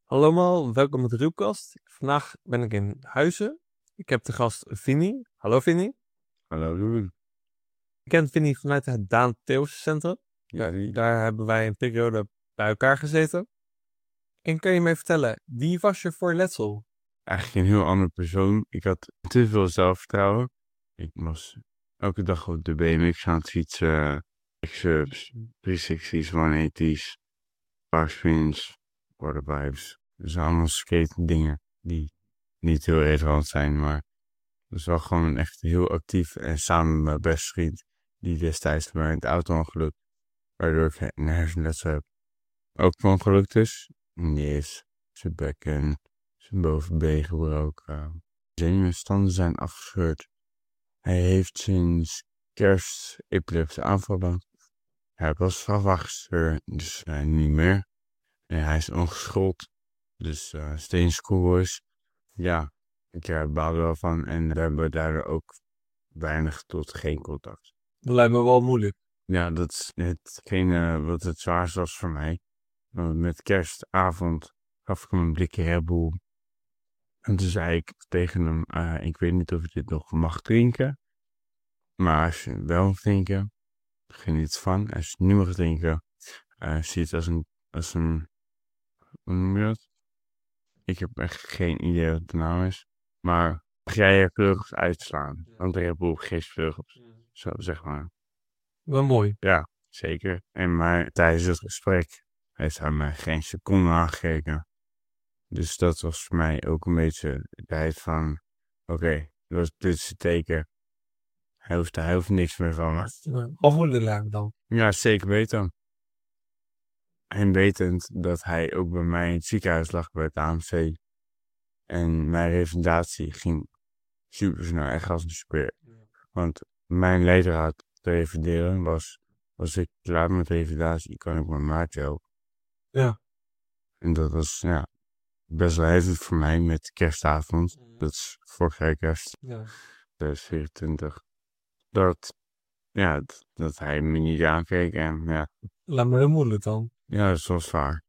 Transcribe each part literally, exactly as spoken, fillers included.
Hallo allemaal, welkom bij de Ruwkast. Vandaag ben ik in Huizen. Ik heb de gast Vinnie. Hallo Vinnie. Hallo Ruben. Ik ken Vinnie vanuit het Daan Theeuwse Centrum. Ja, die... Daar hebben wij een periode bij elkaar gezeten. En kan je mij vertellen, wie was je voor letsel? Eigenlijk een heel andere persoon. Ik had te veel zelfvertrouwen. Ik was elke dag op de B M X aan het fietsen. X-ups, driehonderdzestig's, honderdtachtig's, parkspins, quarterbipes. Dus allemaal skate dingen die niet heel relevant zijn, maar dat is wel gewoon echt heel actief. En samen met mijn beste vriend, die destijds bij het auto-ongeluk, waardoor ik een hersenletsel heb, ook van ongeluk dus. Die is zijn bekken, zijn bovenbeen gebroken. Zenuwstanden zijn afgescheurd. Hij heeft sinds kerst epileptische aanvallen. Hij was strafwachtster, dus uh, niet meer. En hij is ongeschoold. Dus uh, steen schoolboys. Ja, ik uh, baal er wel van. En we hebben daar ook weinig tot geen contact. Dat lijkt me wel moeilijk. Ja, dat is hetgene wat het zwaarst was voor mij. Want met kerstavond gaf ik hem een blikje Red Bull. En toen zei ik tegen hem, uh, ik weet niet of je dit nog mag drinken. Maar als je wel mag drinken, geniet van. Als je het nu mag drinken, uh, zie het als een, als een, hoe noem je dat? Ik heb echt geen idee wat de naam is. Maar ga jij je vleugels uitslaan? Want Red Bull geeft vleugels. Zo zeg maar. Wel mooi. Ja, zeker. En maar tijdens het gesprek heeft hij me geen seconde aangekeken. Dus dat was voor mij ook een beetje de tijd van, oké, okay, dit is het teken. Hij hoeft, hij hoeft niks meer van me. Of moeilijk dan? Ja, zeker weten. En wetend dat hij ook bij mij in het ziekenhuis lag bij het A M C. En mijn revalidatie ging super snel, echt als een speer. Want mijn leidraad te revalideren was, als ik klaar met revalidatie, kan ik mijn maatje helpen. Ja. En dat was, ja, best wel heftig voor mij met kerstavond. Dat is vorig jaar kerst. Ja. twintig vierentwintig. Dat, ja, dat, dat hij me niet aankeek en ja. Laat me heel moeilijk dan. Ja, dat was zwaar.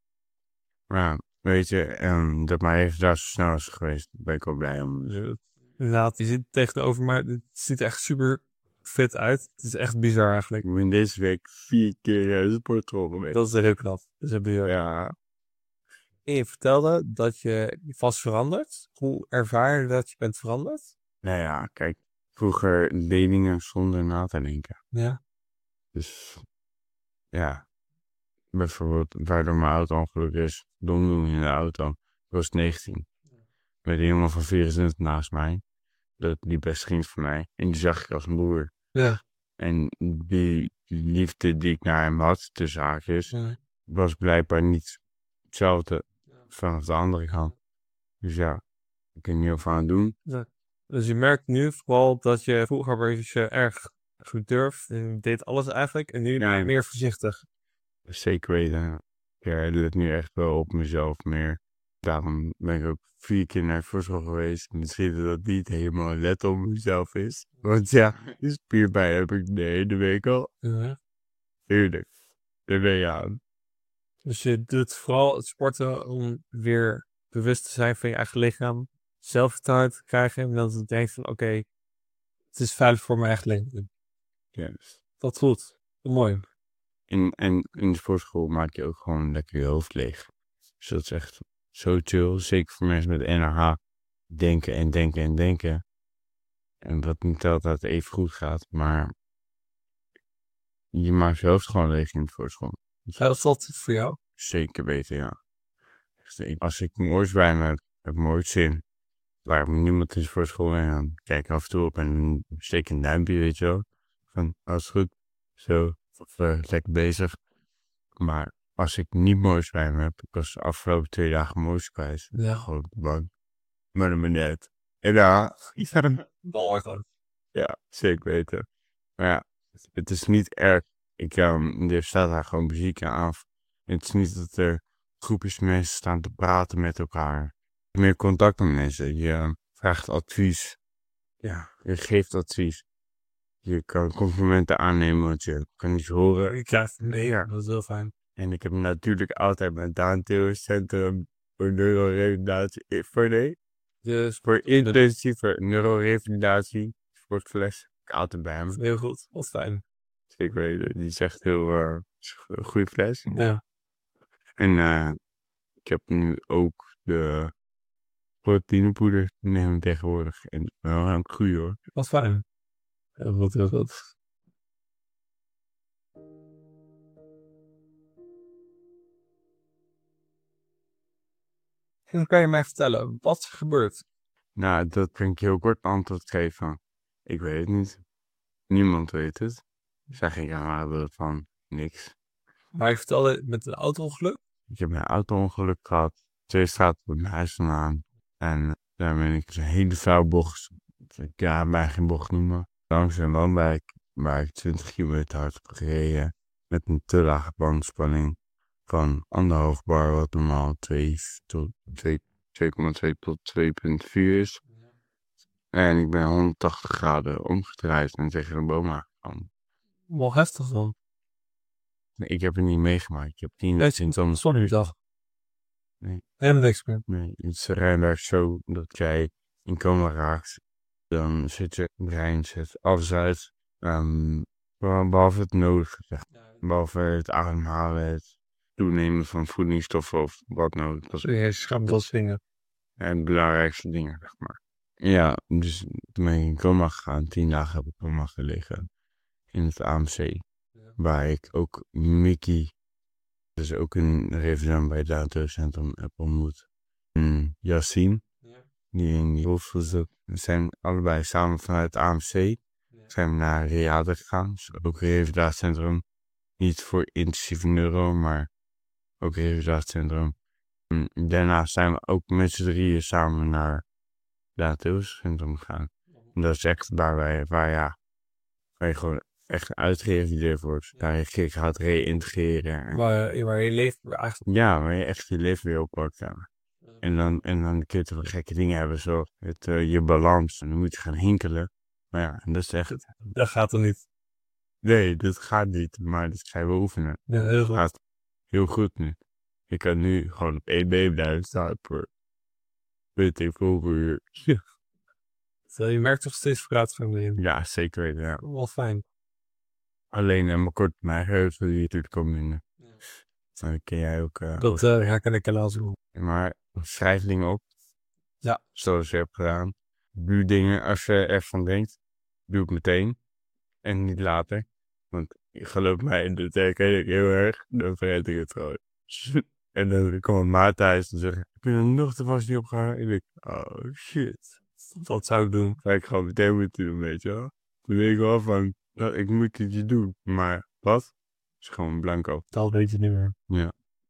Maar ja, weet je, um, dat mijn even daar zo snel is geweest, ben ik wel blij om. Dus, inderdaad, je zit tegenover, maar het ziet echt super fit uit. Het is echt bizar eigenlijk. Ik ben deze week vier keer naar de sportschool geweest. Dat is heel knap. Dat is bizar. Ja. En je vertelde dat je vast verandert. Hoe ervaar je dat je bent veranderd? Nou ja, kijk, vroeger deed dingen zonder na te denken. Ja. Dus, ja. Bijvoorbeeld, waardoor mijn auto-ongeluk is, dom doen in de auto. Ik was negentien. Met een jongen van vierentwintig naast mij. Dat die best vriend van mij. En die zag ik als een broer. Ja. En die liefde die ik naar hem had, tussen haakjes, Ja. was blijkbaar niet hetzelfde vanaf de andere kant. Dus ja, ik kan er niet over aan het doen. Ja. Dus je merkt nu vooral dat je vroeger was je erg gedurfd en je deed alles eigenlijk. En nu Ja, meer voorzichtig. Zeker weten. Ja, ik let nu echt wel op mezelf meer. Daarom ben ik ook vier keer naar voedsel geweest. Misschien dat dat niet helemaal let op mezelf is. Want ja, die spierpijn heb ik de hele week al. Ja. Tuurlijk. Daar ben je aan. Dus je doet vooral het sporten om weer bewust te zijn van je eigen lichaam. Zelfvertrouwen te krijgen. En dat je denkt van oké, okay, het is veilig voor mijn eigen leven. Yes. Dat voelt mooi. En, en in de sportschool maak je ook gewoon lekker je hoofd leeg. Dus dat is echt zo chill. Zeker voor mensen met N R H. Denken en denken en denken. En wat niet altijd even goed gaat. Maar je maakt je hoofd gewoon leeg in de sportschool. Ja, dat is altijd voor jou? Zeker weten, ja. Als ik moois bij me heb, heb ik nooit zin. Waar niemand in de sportschool en dan kijk ik af en toe op en steek een duimpje, weet je wel. Van, als het goed, zo, of uh, lekker bezig. Maar als ik niet moois bij me heb, ik was de afgelopen twee dagen moois kwijt. Ja. Gewoon op de bank. Maar dan ben net. En ja, ik ga hem. Ja, zeker weten. Maar ja, het is niet erg. Ik, um, er staat daar gewoon muziek aan. Het is niet dat er groepjes mensen staan te praten met elkaar. Meer contact met mensen. Je uh, vraagt advies. Ja, je geeft advies. Je kan complimenten aannemen, want je kan iets horen. Ik krijg het mee, ja. Dat is heel fijn. En ik heb natuurlijk altijd mijn Daan Theeuwse Centrum voor neurorevalidatie. eh, Voor nee, Dus voor intensieve neurorevalidatie. Sportfles. Ik haal het bij hem. heel goed. Wat fijn. Ik weet het. Die is echt heel uh, een goede fles. Ja. En uh, ik heb nu ook de proteinepoeder. Die neem ik tegenwoordig. En wel een goeie hoor. Wat fijn. Heel goed, heel goed. En kan je mij vertellen, wat is er gebeurd? Nou, dat kan ik je heel kort antwoord geven. Ik weet het niet. Niemand weet het. Zeg ik aan haar van niks. Maar je vertelde met een auto-ongeluk? Ik heb een auto-ongeluk gehad. Twee straten op mijn huis vandaan. En daar ben ik een hele vuil bocht. Ik ga mij geen bocht noemen. Langs een landwijk waar ik twintig kilometer hard heb gereden. Met een te lage bandspanning van anderhalf bar, wat normaal twee komma twee tot twee komma vier is. En ik ben honderdtachtig graden omgedraaid en tegen een boom aangekomen. Wel heftig dan. Nee, ik heb het niet meegemaakt. Ik heb tien Nee, symptomen. zonnedag. Nee. Helemaal niks meer. Nee, het is werkt zo dat jij in coma raakt. Dan zit je brein zet alles uit. Um, behalve het nodige, zeg. Behalve het ademhalen, het toenemen van voedingsstoffen of wat nodig. Dat is Je schamt wel zingen. het belangrijkste dingen, zeg maar. Ja, dus toen ben ik in coma gegaan. Tien dagen heb ik in coma gelegen. In het A M C. Ja. Waar ik ook Mickey, dus ook een resident bij het Down-centrum, heb ontmoet. En Yassine, ja. Die in die rolstoel zit. We zijn allebei samen vanuit het A M C. Ja. Zijn we naar Reade gegaan. Dus ook een revalidatiecentrum. Niet voor intensieve neuro, maar ook een revalidatiecentrum. En daarna zijn we ook met z'n drieën samen naar het centrum gegaan. En dat is echt waar wij, waar ja, waar je gewoon echt uitgerevalideerd wordt. Daar je gaat reïntegreren. Waar, waar je leven eigenlijk... Ja, waar je echt je leven weer oppakt. Ja. En dan, en dan kun je toch gekke dingen hebben, zoals het, uh, je balans. En dan moet je gaan hinkelen. Maar ja, en dat is echt... Dat gaat er niet. Nee, dat gaat niet, maar dat ga je wel oefenen. Ja, heel goed. Het gaat heel goed nu. Je kan nu gewoon op één been blijven staan voor... weet ik hoeveel uur. Ja. So, je merkt toch steeds vooruitgang in. Ja, zeker weten, ja. Wel fijn. Alleen en mijn kort mijn geheugen die natuurlijk komen in. Ja. Dan ken jij ook. Uh, dat uh, ga ik aan de kanaal doen. Maar schrijf dingen op. Ja. Zoals je hebt gedaan. Doe dingen als je ervan denkt. Doe het meteen. En niet later. Want geloof mij, dat herken ik heel erg. Dan vergeet ik het gewoon. En dan komt maat thuis en zegt: heb je er nog te vast niet opgehangen? En ik denk: oh shit. Wat zou ik doen? Ga ik gewoon meteen moeten doen, weet je wel. Dan weet ik wel van, nou, ik moet het je doen. Maar wat? Is gewoon blanco. Dat weet je niet meer. Ja.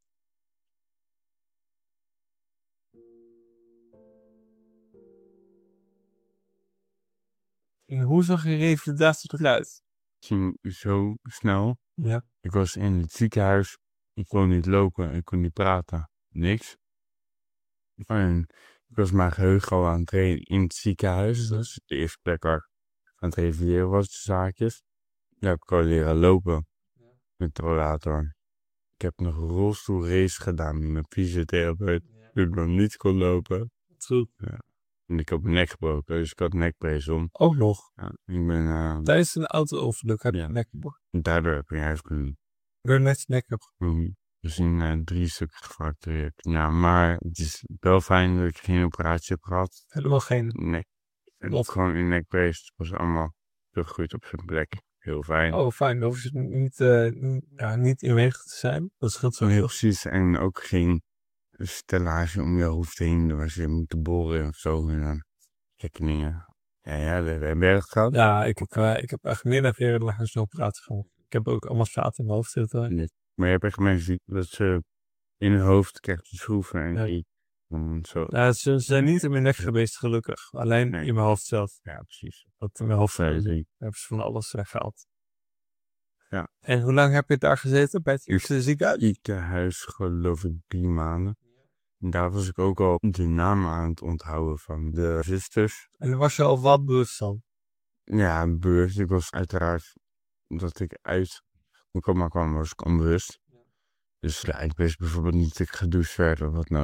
En hoe zag je revalidatie eruit? Het ging zo snel. Ja. Ik was in het ziekenhuis. Ik kon niet lopen. Ik kon niet praten. Niks. En ik was mijn geheugen al aan het trainen in het ziekenhuis. Dat is de eerste plek waar ik aan het revalideren was, de zaakjes. Daar heb ik al leren lopen. Met de rollator. Ik heb nog een rolstoelrace gedaan met mijn fysiotherapeut. Ja. Toen ik nog niet kon lopen. Goed. Ja. En ik heb mijn nek gebroken, dus ik had nekbrace om. Ook nog? Ja, ik ben... Uh, Tijdens een auto-ongeluk heb je ja. nek gebroken? Daardoor heb ik huis kunnen doen. Door net je nek heb gebroken. Dus in uh, drie stukken gefractureerd. Ja, maar het is wel fijn dat ik geen operatie heb gehad. Helemaal geen? Nee. En ook gewoon in nekbrace. Het was allemaal teruggegroeid op zijn plek. Heel fijn. Oh, fijn. Dan hoef je niet, uh, ja, niet inweg te zijn. Dat scheelt zo heel. Precies. En ook geen stellage om je hoofd heen. Waar ze moeten boren of zo. En dan gekke dingen. Ja, ja, dat hebben we erg gehad. Ja, ik heb, uh, ik heb eigenlijk meer dan weer een zo'n operatie gehad. Ik heb ook allemaal zaad in mijn hoofd zitten. Nee. Maar je hebt echt mensen die dat ze in hun hoofd krijgen te schroeven. En ja. die um, zo. Ja, ze zijn niet in mijn nek geweest, gelukkig. Alleen nee. in mijn hoofd zelf. Ja, precies. Wat in mijn hoofd nee, nee. hebben ze van alles weggehaald. Ja. En hoe lang heb je daar gezeten bij het eerste ziekenhuis? Ziekenhuis, geloof ik, drie maanden. En daar was ik ook al de naam aan het onthouden van de zusters. En dan was je al wat bewust dan? Ja, bewust. Ik was uiteraard, dat ik uit mijn coma kwam, was ik onbewust. Ja. Dus ja, ik wist bijvoorbeeld niet dat ik gedoucht werd of wat nou.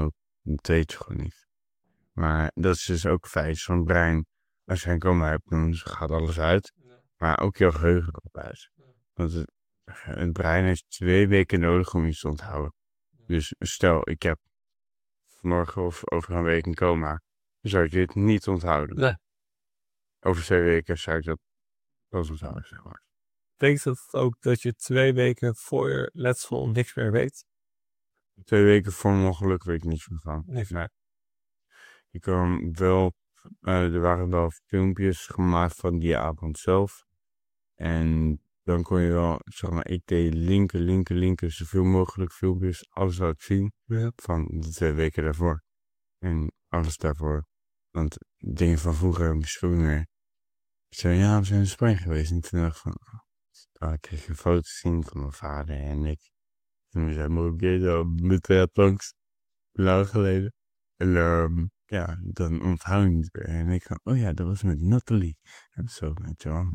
Dat weet je gewoon niet. Maar dat is dus ook feit. Zo'n brein, als je een coma hebt, dan gaat alles uit. Maar ook jouw geheugen gaat uit. Want het, het brein heeft twee weken nodig om iets te onthouden. Dus stel, ik heb morgen of over een week een coma. Dan zou ik dit niet onthouden. Nee. Over twee weken zou ik dat wel onthouden, zeg maar. Betekent dat ook dat je twee weken voor je letsel niks meer weet? Twee weken voor een ongeluk weet ik niets meer van. Nee. Nee. Je kan wel, uh, er waren wel filmpjes gemaakt van die avond zelf. En dan kon je wel, zeg maar, ik deed linken, linken, linken, zoveel mogelijk filmpjes, alles wat ik zien. Ja. Van de twee weken daarvoor. En alles daarvoor. Want dingen van vroeger misschien niet meer. Ik zei, ja, we zijn in Spanje geweest. En toen dacht ik van, oh, ik kreeg een foto zien van mijn vader en ik. Toen zijn we ook weer met twee langs, lang geleden. En um, ja, dan onthoud ik niet meer. En ik van, oh ja, dat was met Nathalie. En zo, weet je wel.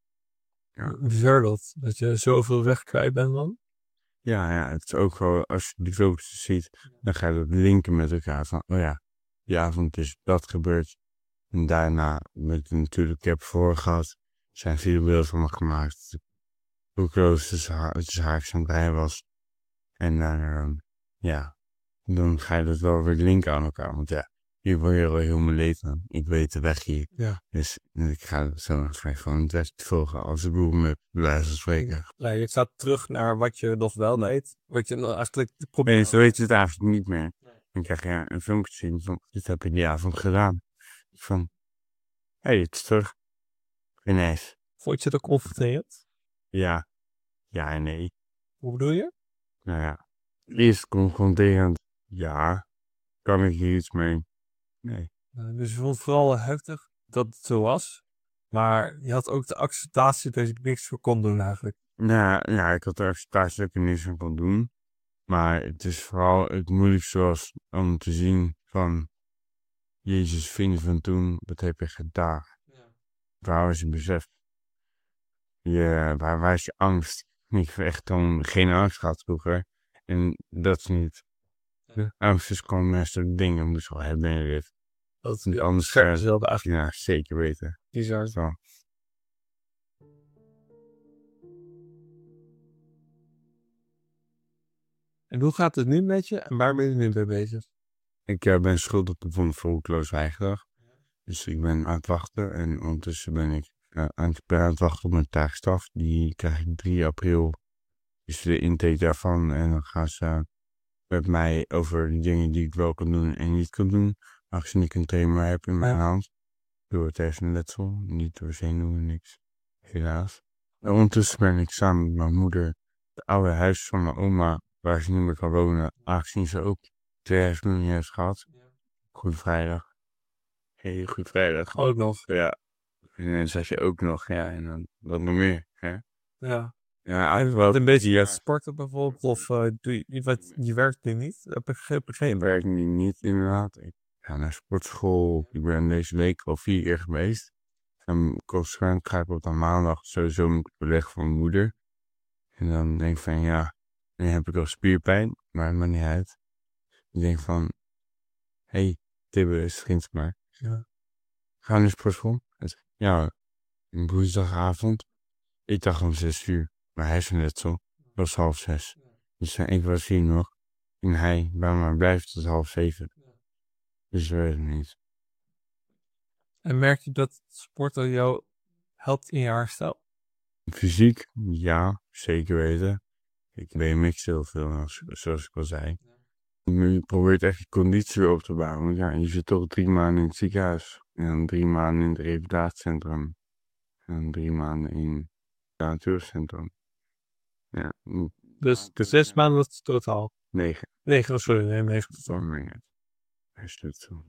Ja. Bizar dat, dat je zoveel weg kwijt bent dan. Ja, ja, het is ook wel, als je die filmpjes ziet, dan ga je dat linken met elkaar. Van, oh ja, die avond is dat gebeurd. En daarna, met natuurlijk, ik heb voor gehad, zijn videobeelden van me gemaakt. Hoe groot het haar zijn brein was. En dan, uh, ja, dan ga je dat wel weer linken aan elkaar. Want ja, hier word je al heel mijn leven. Ik weet de weg hier. Ja. Dus ik ga zo gewoon het best volgen als de boel me bij wijze van spreken. Nee, je gaat terug naar wat je nog wel weet. Wat je nou eigenlijk probeert. Nee, zo weet je het eigenlijk niet meer. Dan krijg je een filmpje zien van, dit heb ik die avond gedaan. Van, hé, hey, het is terug. Ineens. Vond je dat confronterend? Ja. Ja en nee. Hoe bedoel je? Nou ja, eerst confronterend. Ja. Kan ik hier iets mee? Nee. Uh, dus je vond het vooral heftig dat het zo was. Maar je had ook de acceptatie dat je er niks voor kon doen eigenlijk. Nou ja, ik had de acceptatie dat ik er niks aan kon doen. Maar het is vooral het moeilijkste was om te zien van... Jezus, vrienden van toen, wat heb je gedaan? Ja. Waar was je besef? Je, waar, waar is je angst? Ik heb echt dan geen angst gehad vroeger. En dat is niet. Ja. Angst is gewoon een stuk dingen, moet je wel hebben in dit. Dat is ja, anders scherp zelf eigenlijk. Ja, zeker weten. Bizar. Zo. En hoe gaat het nu met je en waar ben je nu mee bezig? Ik uh, ben schuldig bevonden voor roekeloos weigerdag. Dus ik ben aan het wachten en ondertussen ben ik uh, aan, het, aan het wachten op mijn taakstraf. Die krijg ik drie april. Is de intake daarvan en dan gaan ze uh, met mij over de dingen die ik wel kan doen en niet kan doen. Aangezien ik een tremor heb in mijn ja. hand. Door het hersenletsel, niet door zenuwen, niks. Helaas. En ondertussen ben ik samen met mijn moeder het oude huis van mijn oma, waar ze niet meer kan wonen, aangezien ze ook twee hersenbloedingen heeft gehad. Goeie vrijdag. Hey, goeie vrijdag. Ook nog. Ja. En dan zeg je ook nog, ja, en dan wat nog meer, hè? Ja. Ja, eigenlijk wel. Een beetje ja. Sporten bijvoorbeeld, of uh, doe je, wat, je werkt nu niet? Heb ik begrepen? Ik werk nu niet, inderdaad. Ik ga naar sportschool. Ik ben deze week al vier keer geweest. En consequent ga ik op de maandag sowieso met beleg van mijn moeder. En dan denk ik van, ja, dan heb ik al spierpijn, maar het maakt niet uit. Ik denk van, hé, hey, Tibbe, is het maar. Ja. Ga naar de sportschool. Ja, een woensdagavond. Ik dacht om zes uur. Maar hersenletsel was half zes. Dus uh, ik was hier nog. En hij bij me blijft tot half zeven. Dus we weten het niet. En merk je dat sporten jou helpt in je herstel? Fysiek? Ja, zeker weten. Ik B M X heel veel, zoals ik al zei. Je probeert echt je conditie weer op te bouwen. Want ja, je zit toch drie maanden in het ziekenhuis. En dan drie maanden in het revalidatiecentrum. En dan drie maanden in het natuurcentrum. Ja. Dus de zes maanden was het totaal? Negen. Negen, sorry, nee, negen totaal. Hij is zo.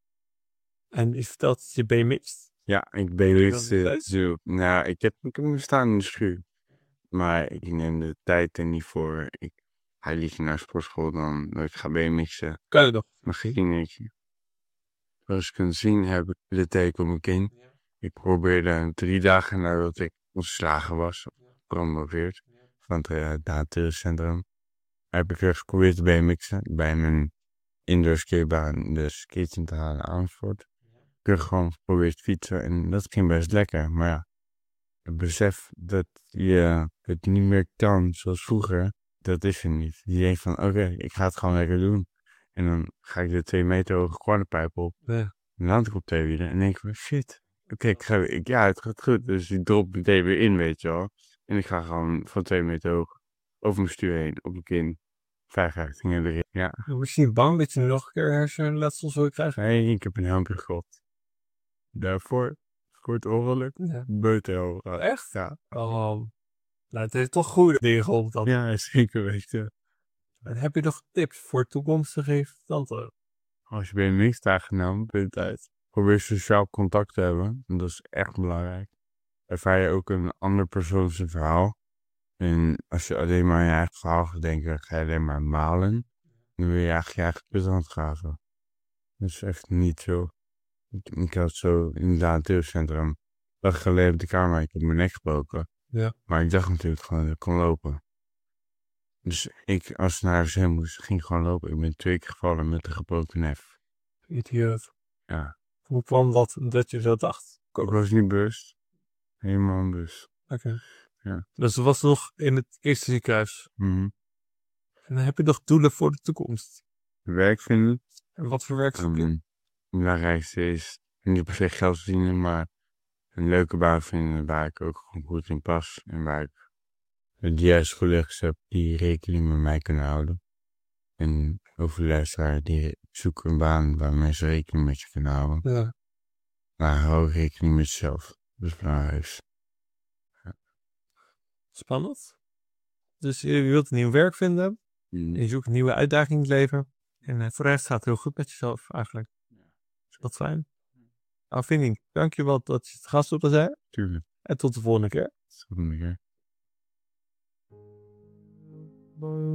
En je vertelt dat je B M X't? Ja, ik ben weer zo. Nou, ik heb, ik heb hem staan in de schuur. Maar ik neem de tijd er niet voor. Ik ga liever naar sportschool dan dat ik ga B M X'en. Kan je nog? Maar geen eentje. Zoals je kunt zien heb ik de teken op mijn kin. Ja. Ik probeerde drie dagen nadat ik ontslagen was, gepromoveerd van het uh, natuurcentrum, heb ik weer geprobeerd te B M X'en bij mijn indoor skatebaan de skates in te halen in Amersfoort. Ik heb gewoon geprobeerd fietsen en dat ging best lekker. Maar ja, het besef dat je het niet meer kan zoals vroeger, dat is er niet. Je denkt van, oké, okay, ik ga het gewoon lekker doen. En dan ga ik de twee meter hoge quarterpipe op. Ja. En dan land ik op twee wielen en denk ik van, shit. Oké, okay, ik ga, ik, ja, het gaat goed. Dus ik drop meteen weer in, weet je wel. En ik ga gewoon van twee meter hoog over mijn stuur heen, op mijn kin. Vijf richtingen erin, ja. Misschien bang dat je nog een keer hersenletsel zou krijgen? Nee, ik heb een helmpje gekocht. Daarvoor, voor het ongeluk, ja. Beutel. Echt? Ja. Oh, nou, het heeft toch goede dingen geholpen dan. Ja, zeker weten. En heb je nog tips voor toekomstige tanten? Als je bij een mixtaag genomen bent uit, probeer sociaal contact te hebben. En dat is echt belangrijk. Ervaar je ook een ander persoon zijn verhaal. En als je alleen maar aan je eigen verhaal gaat denken, ga je alleen maar malen. Dan wil je eigenlijk je eigen put aan het graven. Dat is echt niet zo. Ik, ik had zo inderdaad het deelcentrum. Een dag geleden op de kamer, ik heb mijn nek gebroken. Ja. Maar ik dacht natuurlijk gewoon dat ik kon lopen. Dus ik, als ik naar huis heen moest, ging ik gewoon lopen. Ik ben twee keer gevallen met een gebroken nef. Idioot. Ja. Hoe kwam dat, dat je zo dacht? Ik was niet bewust. Helemaal bewust. Oké. Okay. Ja. Dus dat was nog in het eerste ziekenhuis. Mm-hmm. En dan heb je nog doelen voor de toekomst? Werk vinden. En wat voor werk zoek je? Um, het belangrijkste is niet per se geld verdienen, maar een leuke baan vinden waar ik ook gewoon goed in pas. En waar ik de juiste collega's heb die rekening met mij kunnen houden. En over de luisteraar, die zoeken een baan waar mensen rekening met je kunnen houden. Ja. Maar hou rekening met jezelf. Dat is belangrijk. Ja. Spannend. Dus je wilt een nieuw werk vinden. Mm. Je zoekt een nieuwe uitdaging in het leven. En uh, voor de rest gaat het heel goed met jezelf eigenlijk. Is dat fijn? Nou, Vinnie, dankjewel dat je het gast wilde zijn. Tuurlijk. En tot de volgende keer. Tot de volgende keer.